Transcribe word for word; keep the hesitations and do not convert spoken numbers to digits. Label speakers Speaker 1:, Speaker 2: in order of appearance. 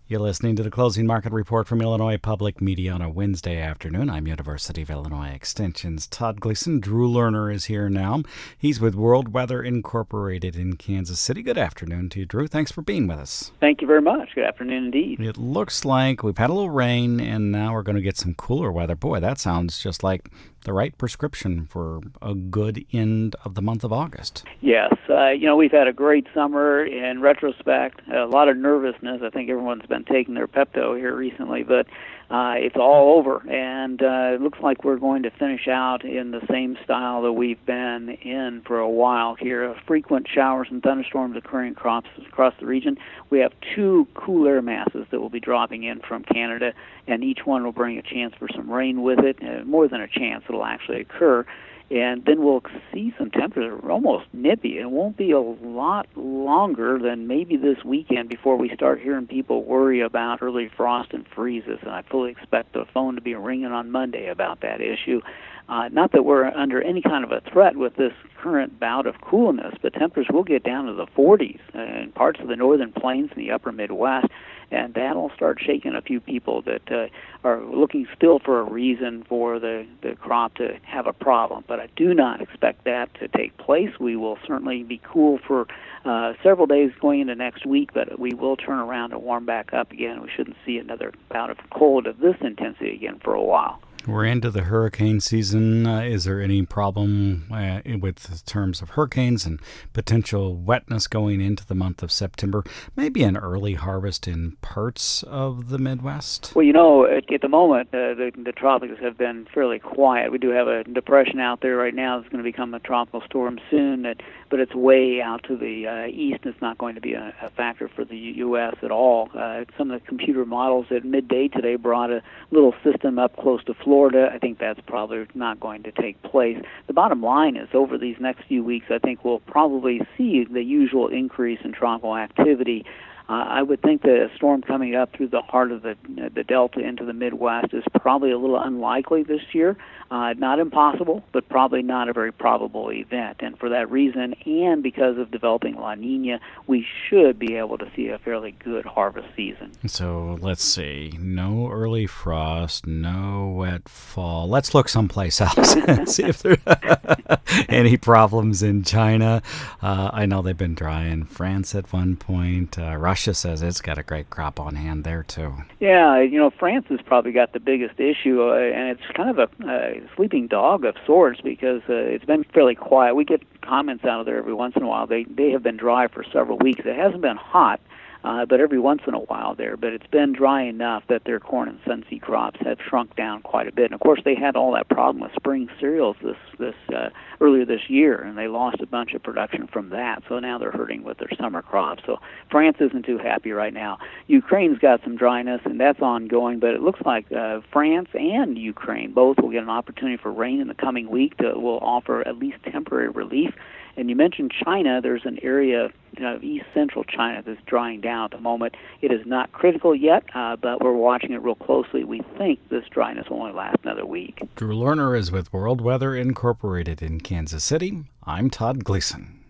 Speaker 1: You're listening to the Closing Market Report from Illinois Public Media on a Wednesday afternoon. I'm University of Illinois Extension's Todd Gleason. Drew Lerner is here now. He's with World Weather Incorporated in Kansas City. Good afternoon to you, Drew. Thanks for being with us.
Speaker 2: Thank you very much. Good afternoon indeed.
Speaker 1: It looks like we've had a little rain, and now we're going to get some cooler weather. Boy, that sounds just like the right prescription for a good end of the month of August.
Speaker 2: Yes. Uh, you know, we've had a great summer. In retrospect, a lot of nervousness. I think everyone's been taking their Pepto here recently, but uh, it's all over. And uh, it looks like we're going to finish out in the same style that we've been in for a while here. Frequent showers and thunderstorms occurring across, across the region. We have two cool air masses that will be dropping in from Canada, and each one will bring a chance for some rain with it. Uh, more than a chance, it'll actually occur. And then we'll see some temperatures almost nippy. It won't be a lot longer than maybe this weekend before we start hearing people worry about early frost and freezes. And I fully expect the phone to be ringing on Monday about that issue. Uh, not that we're under any kind of a threat with this current bout of coolness, but temperatures will get down to the forties uh, in parts of the northern plains and the upper Midwest, and that'll start shaking a few people that uh, are looking still for a reason for the, the crop to have a problem. But I do not expect that to take place. We will certainly be cool for uh, several days going into next week, but we will turn around and warm back up again. We shouldn't see another bout of cold of this intensity again for a while.
Speaker 1: We're into the hurricane season. Uh, is there any problem uh, with terms of hurricanes and potential wetness going into the month of September? Maybe an early harvest in parts of the Midwest?
Speaker 2: Well, you know, at, at the moment, uh, the, the tropics have been fairly quiet. We do have a depression out there right now that's going to become a tropical storm soon, that, but it's way out to the uh, east. It's not going to be a, a factor for the U S at all. Uh, some of the computer models at midday today brought a little system up close to Florida. Florida, I think that's probably not going to take place. The bottom line is over these next few weeks, I think we'll probably see the usual increase in tropical activity. Uh, I would think that a storm coming up through the heart of the the Delta into the Midwest is probably a little unlikely this year. Uh, not impossible, but probably not a very probable event. And for that reason, and because of developing La Nina, we should be able to see a fairly good harvest season.
Speaker 1: So let's see. No early frost, no wet fall. Let's look someplace else and see if there are any problems in China. Uh, I know they've been dry in France at one point. Uh, Russia says it's got a great crop on hand there, too.
Speaker 2: Yeah, you know, France has probably got the biggest issue, uh, and it's kind of a uh, sleeping dog of sorts because uh, it's been fairly quiet. We get comments out of there every once in a while. They they have been dry for several weeks. It hasn't been hot, uh, but every once in a while there. But it's been dry enough that their corn and sunseed crops have shrunk down quite a bit. And of course, they had all that problem with spring cereals this this uh, earlier this year, and they lost a bunch of production from that. So now they're hurting with their summer crops. So France isn't too happy right now. Ukraine's got some dryness, and that's ongoing. But it looks like uh, France and Ukraine both will get an opportunity for rain in the coming week that will offer at least temporary relief. And you mentioned China. There's an area, you know, east central China that's drying down at the moment. It is not critical yet, uh, but we're watching it real closely. We think this dryness will only last another week.
Speaker 1: Drew Lerner is with World Weather Incorporated in Kansas City. I'm Todd Gleason.